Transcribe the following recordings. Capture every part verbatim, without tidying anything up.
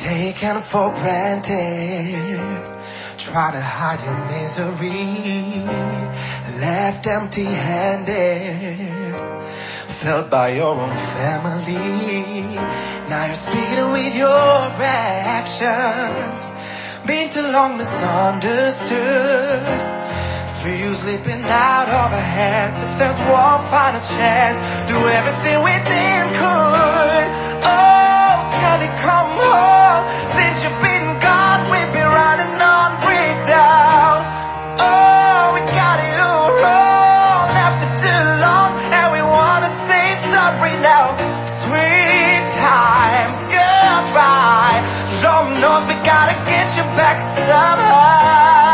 Taken for granted, try to hide your misery, left empty-handed, felt by your own family. Now you're speaking with your actions, been too long misunderstood. Feel you slipping out of our hands. If there's one final chance, do everything within could. Oh, can it come home? Since you've been gone, we've been running on breakdown. Oh, we got it all wrong, left it too long, and we wanna say sorry now. Sweet times gone dry, Lord knows we gotta get you back somehow.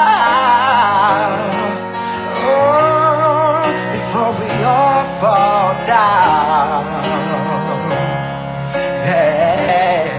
Fall down. Hey.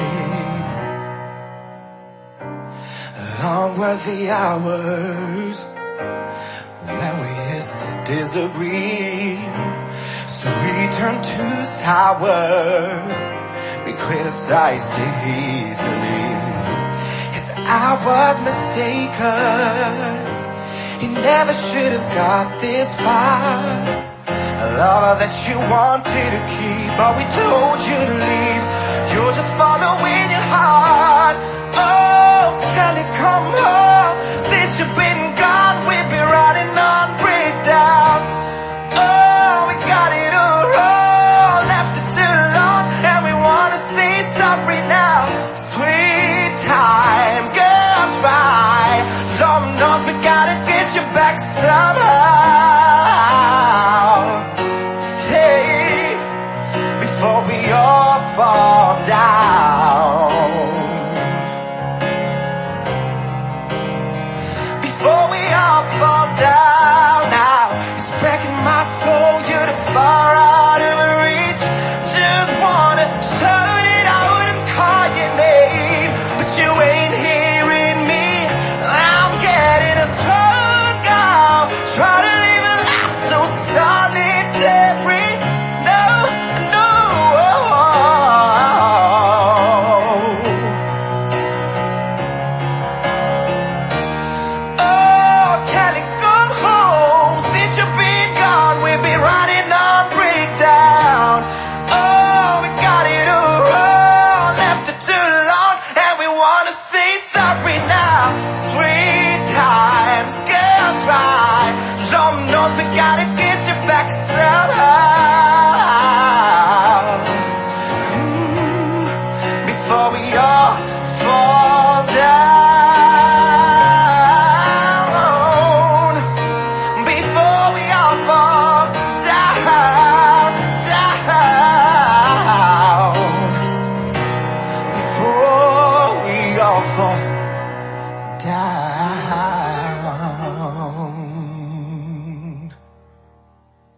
Long were the hours when we used to disagree, so we turned too sour, we criticized easily. Yes, I was mistaken, he never should have got this far. A lover that you wanted to keep, but we told you to leave. You're just following your heart. Oh, can it come home? Since you've been gone, we've been running on breakdown. Oh, we got it all wrong, left it too long, and we wanna say sorry now. Sweet times gone dry, Lord knows we gotta get you back somehow. Before we all fall down, before we all fall down now, it's breaking my soul, you're too far out of reach. Just wanna shout it out and call your name, but you ain't hearing me. I'm getting a strong now, try to live a life so solitary. We gotta get you back somehow. Mm, before we all fall down. Before we all fall down, down. Before we all fall